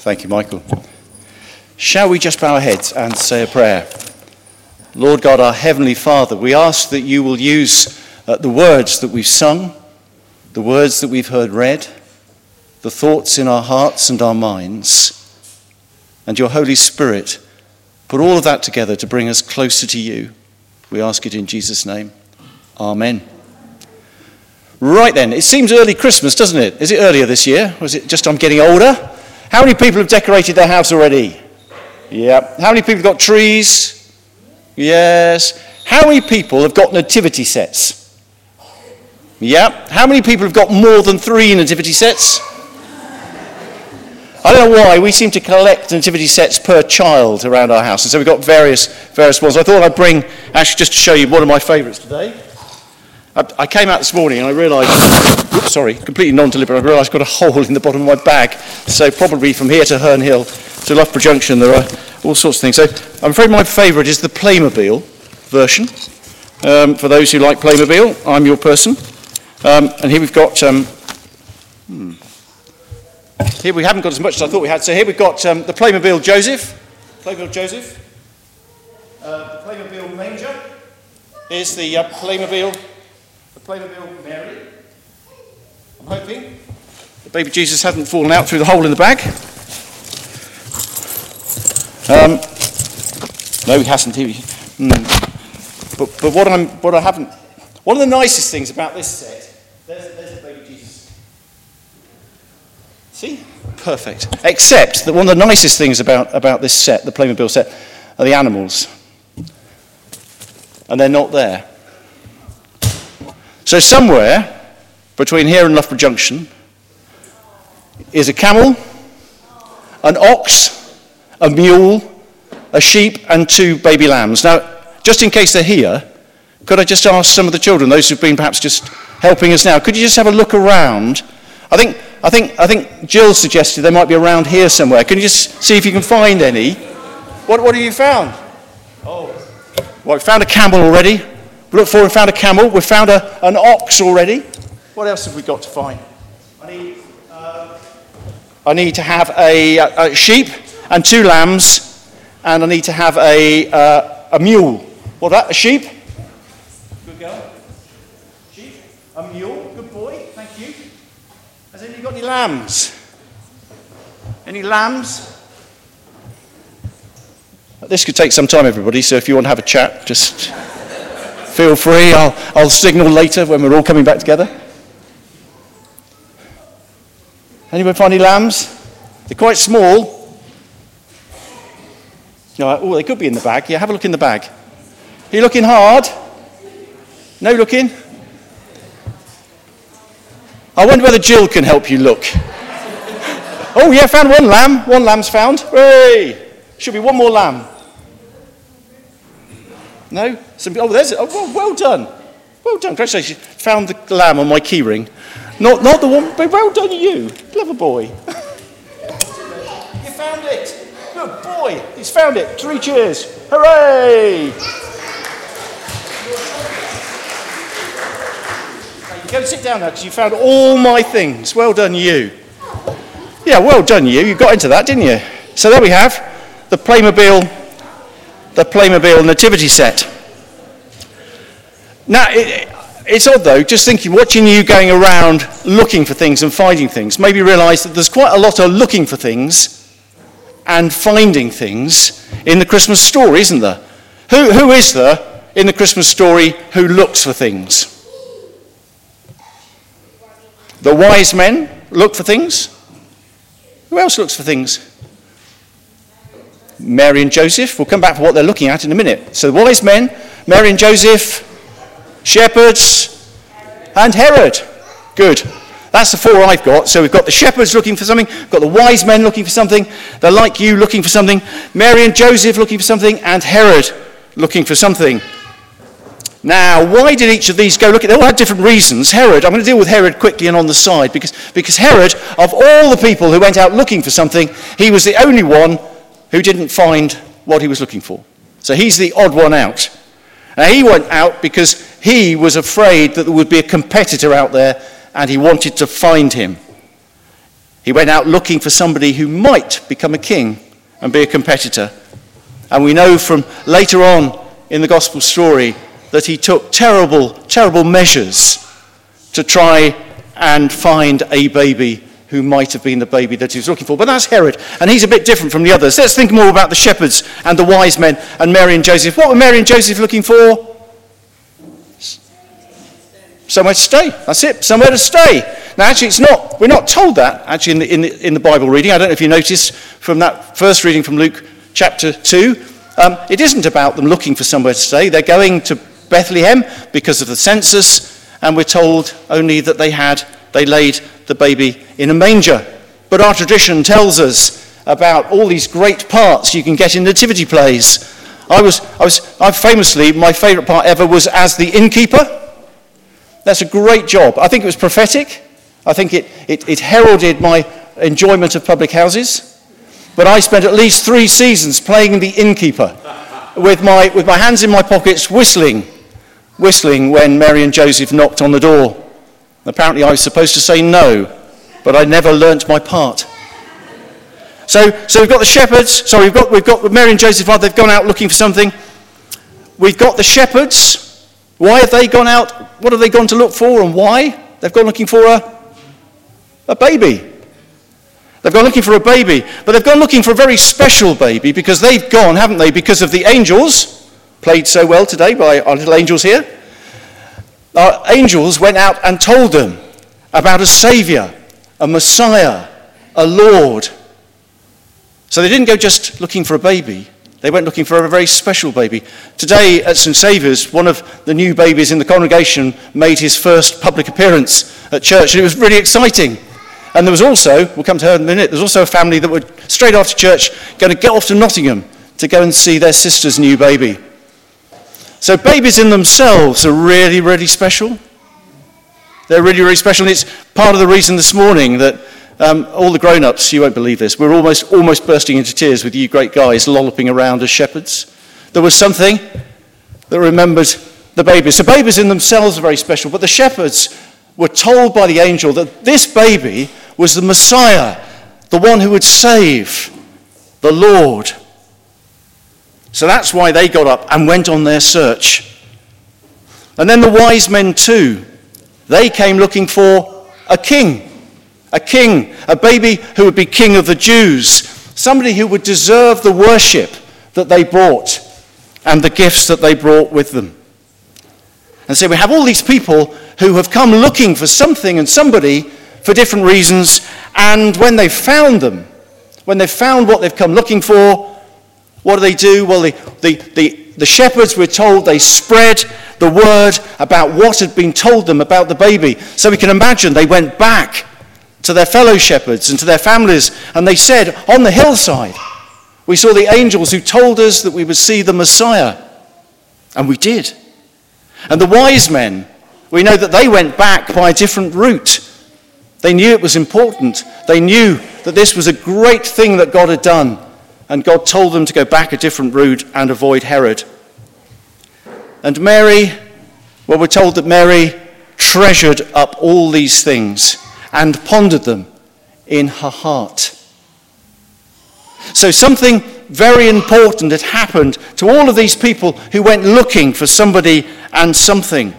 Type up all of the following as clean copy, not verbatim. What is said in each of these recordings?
Thank you, Michael. Shall we just bow our heads and say a prayer? Lord God, our Heavenly Father, we ask that you will use the words that we've sung, the words that we've heard read, the thoughts in our hearts and our minds, and your Holy Spirit, put all of that together to bring us closer to you. We ask it in Jesus' name. Amen. Right then, it seems early Christmas, doesn't it? Is it earlier this year? Or is it just I'm getting older? How many people have decorated their house already? Yeah. How many people have got trees? Yes. How many people have got nativity sets? Yeah. How many people have got more than 3 nativity sets? I don't know why, we seem to collect nativity sets per child around our house, and so we've got various ones. I thought I'd bring, actually just to show you one of my favourites today. I came out this morning and I realised, completely non-deliberate, I realised I've got a hole in the bottom of my bag. So probably from here to Herne Hill to Loughborough Junction, there are all sorts of things. So I'm afraid my favourite is the Playmobil version. For those who like Playmobil, I'm your person. And here we've got... Here we haven't got as much as I thought we had. So here we've got the Playmobil Joseph. The Playmobil Manger. Here's the Playmobil Mary. I'm hoping the baby Jesus hasn't fallen out through the hole in the bag. No, he hasn't. But what I haven't. One of the nicest things about this set. There's the baby Jesus. See? Perfect. Except that one of the nicest things about this set, the Playmobil set, are the animals. And they're not there. So somewhere between here and Loughborough Junction is a camel, an ox, a mule, a sheep, and 2 baby lambs. Now, just in case they're here, could I just ask some of the children, those who've been perhaps just helping us now, could you just have a look around? I think Jill suggested they might be around here somewhere. Can you just see if you can find any? What have you found? Oh, well, we found a camel already. We looked forward and found a camel. We found an ox already. What else have we got to find? I need to have a sheep and 2 lambs, and I need to have a mule. What that? A sheep? Good girl. Sheep. A mule. Good boy. Thank you. Has anybody got any lambs? Any lambs? This could take some time, everybody, so if you want to have a chat, just feel free. I'll signal later when we're all coming back together. Anyone find any lambs? They're quite small. No, they could be in the bag. Yeah, have a look in the bag. Are you looking hard? No looking? I wonder whether Jill can help you look. Oh, yeah, found 1 lamb. 1 lamb's found. Hooray! Should be 1 more lamb. No? There's it. Oh, well done. Well done. Congratulations. Found the lamb on my key ring. Not the one, but well done you. Clever boy. You found it. Good boy. He's found it. 3 cheers. Hooray! Go and sit down now because you found all my things. Well done you. Yeah, well done you. You got into that, didn't you? So there we have the Playmobil nativity set. Now, it's odd though, just thinking, watching you going around looking for things and finding things, made me realise that there's quite a lot of looking for things and finding things in the Christmas story, isn't there? Who is there in the Christmas story who looks for things? The wise men look for things. Who else looks for things? Mary and Joseph. We'll come back for what they're looking at in a minute. So the wise men, Mary and Joseph, shepherds, and Herod. Good. That's the 4 I've got. So we've got the shepherds looking for something, we've got the wise men looking for something, they're like you looking for something, Mary and Joseph looking for something, and Herod looking for something. Now, why did each of these go looking? They all had different reasons. Herod, I'm going to deal with Herod quickly and on the side, because Herod, of all the people who went out looking for something, he was the only one who didn't find what he was looking for. So he's the odd one out. Now, he went out because he was afraid that there would be a competitor out there, and he wanted to find him. He went out looking for somebody who might become a king and be a competitor. And we know from later on in the gospel story that he took terrible, terrible measures to try and find a baby who might have been the baby that he was looking for. But that's Herod, and he's a bit different from the others. Let's think more about the shepherds and the wise men and Mary and Joseph. What were Mary and Joseph looking for? Somewhere to stay. That's it, somewhere to stay. Now actually we're not told that actually in the Bible reading. I don't know if you noticed from that first reading from Luke chapter 2. It isn't about them looking for somewhere to stay. They're going to Bethlehem because of the census, and we're told only that they laid the baby in a manger. But our tradition tells us about all these great parts you can get in nativity plays. I famously, my favourite part ever was as the innkeeper. That's a great job. I think it was prophetic. I think it heralded my enjoyment of public houses. But I spent at least 3 seasons playing the innkeeper with my hands in my pockets, whistling when Mary and Joseph knocked on the door. Apparently I was supposed to say no, but I never learnt my part. So we've got the shepherds. Sorry, we've got Mary and Joseph. They've gone out looking for something. We've got the shepherds. Why have they gone out? What have they gone to look for, and why? They've gone looking for a baby. They've gone looking for a baby, but they've gone looking for a very special baby because they've gone, haven't they, because of the angels, played so well today by our little angels here. Our angels went out and told them about a Saviour, a Messiah, a Lord. So they didn't go just looking for a baby. They went looking for a very special baby. Today at St. Saviour's, one of the new babies in the congregation made his first public appearance at church, and it was really exciting. And there was also, we'll come to her in a minute, there's also a family that were straight after church going to get off to Nottingham to go and see their sister's new baby. So babies in themselves are really, really special. They're really, really special, and it's part of the reason this morning that all the grown-ups, you won't believe this, we're almost bursting into tears with you great guys lolloping around as shepherds. There was something that remembered the babies. So babies in themselves are very special, but the shepherds were told by the angel that this baby was the Messiah, the one who would save, the Lord. So that's why they got up and went on their search. And then the wise men too, they came looking for a king, a baby who would be king of the Jews, somebody who would deserve the worship that they brought and the gifts that they brought with them. And so we have all these people who have come looking for something and somebody for different reasons, and when they've found them, when they've found what they've come looking for, what do? Well, the shepherds, we're told, they spread the word about what had been told them about the baby. So we can imagine they went back to their fellow shepherds and to their families, and they said, on the hillside, we saw the angels who told us that we would see the Messiah. And we did. And the wise men, we know that they went back by a different route. They knew it was important. They knew that this was a great thing that God had done. And God told them to go back a different route and avoid Herod. And Mary, well, we're told that Mary treasured up all these things and pondered them in her heart. So something very important had happened to all of these people who went looking for somebody and something.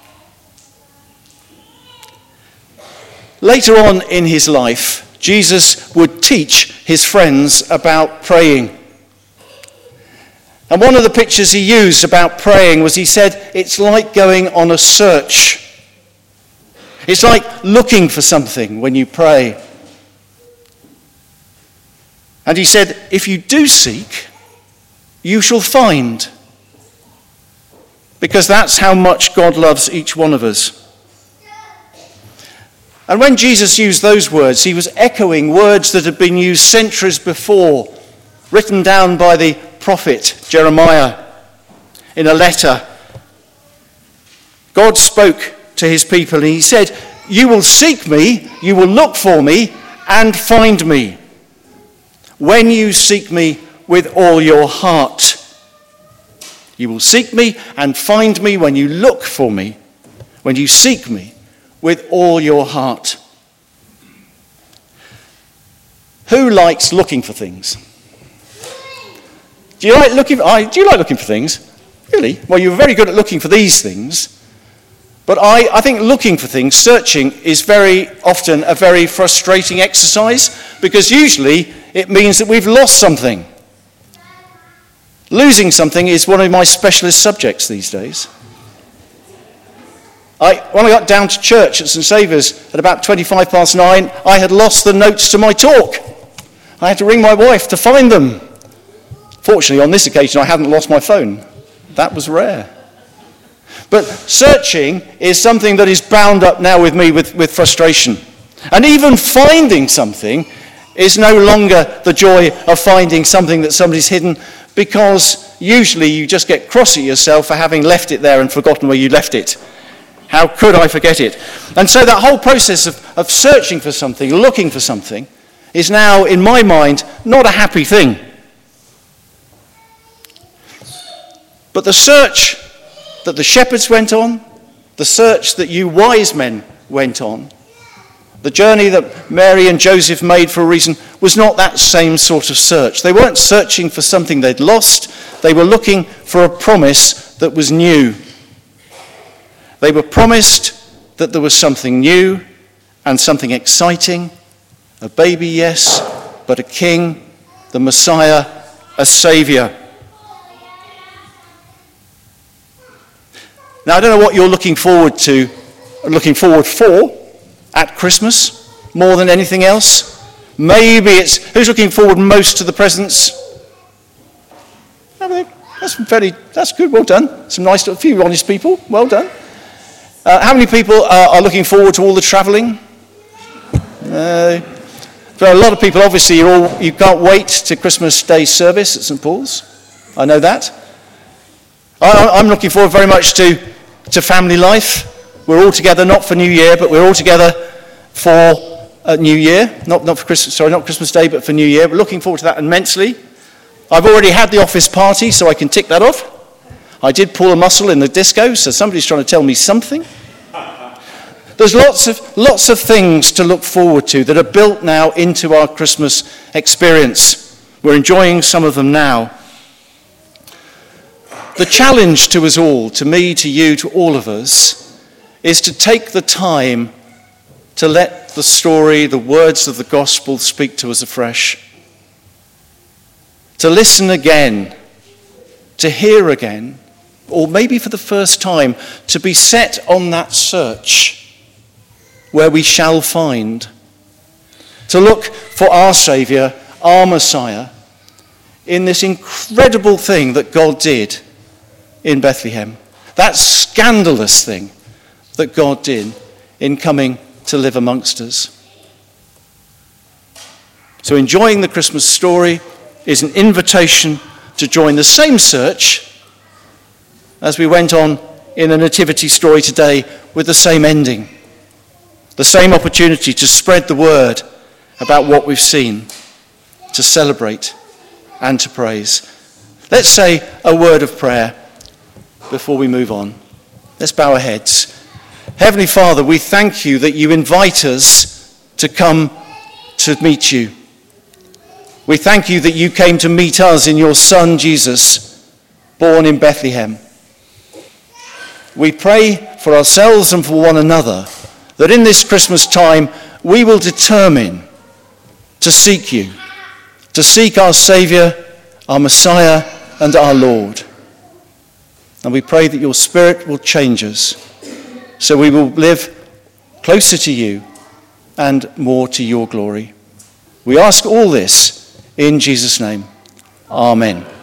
Later on in his life, Jesus would teach his friends about praying. And one of the pictures he used about praying was, he said, it's like going on a search. It's like looking for something when you pray. And he said, if you do seek, you shall find. Because that's how much God loves each one of us. And when Jesus used those words, he was echoing words that had been used centuries before, written down by the prophet Jeremiah in a letter. God spoke to his people and he said, you will seek me, you will look for me and find me. When you seek me with all your heart. You will seek me and find me when you look for me, when you seek me with all your heart. Who likes looking for things? Do you like looking for things? Really? Well, you're very good at looking for these things. But I think looking for things, searching, is very often a very frustrating exercise, because usually it means that we've lost something. Losing something is one of my specialist subjects these days. When I got down to church at St Saviour's at about 9:25, I had lost the notes to my talk. I had to ring my wife to find them. Fortunately, on this occasion, I hadn't lost my phone. That was rare. But searching is something that is bound up now with me with frustration. And even finding something is no longer the joy of finding something that somebody's hidden, because usually you just get cross at yourself for having left it there and forgotten where you left it. How could I forget it? And so that whole process of searching for something, looking for something, is now, in my mind, not a happy thing. But the search that the shepherds went on, the search that you wise men went on, the journey that Mary and Joseph made for a reason, was not that same sort of search. They weren't searching for something they'd lost. They were looking for a promise that was new. They were promised that there was something new and something exciting. A baby, yes, but a king, the Messiah, a Saviour. Now, I don't know what you're looking forward for at Christmas more than anything else. Maybe it's who's looking forward most to the presents. That's good. Well done. Some nice, a few honest people. Well done. How many people are looking forward to all the travelling? For a lot of people, obviously, you can't wait to Christmas Day service at St Paul's. I know that. I'm looking forward very much to family life. We're all together, not for New Year, but we're all together for New Year. Not for Christmas. Sorry, not Christmas Day, but for New Year. We're looking forward to that immensely. I've already had the office party, so I can tick that off. I did pull a muscle in the disco, so somebody's trying to tell me something. There's lots of things to look forward to that are built now into our Christmas experience. We're enjoying some of them now. The challenge to us all, to me, to you, to all of us, is to take the time to let the story, the words of the gospel speak to us afresh. To listen again, to hear again, or maybe for the first time, to be set on that search where we shall find. To look for our Saviour, our Messiah, in this incredible thing that God did in Bethlehem. That scandalous thing that God did in coming to live amongst us. So enjoying the Christmas story is an invitation to join the same search as we went on in the Nativity story today, with the same ending. The same opportunity to spread the word about what we've seen, to celebrate and to praise. Let's say a word of prayer before we move on. Let's bow our heads. Heavenly Father, we thank you that you invite us to come to meet you. We thank you that you came to meet us in your Son, Jesus, born in Bethlehem. We pray for ourselves and for one another that in this Christmas time we will determine to seek you, to seek our Saviour, our Messiah, and our Lord. And we pray that your Spirit will change us, so we will live closer to you and more to your glory. We ask all this in Jesus' name. Amen.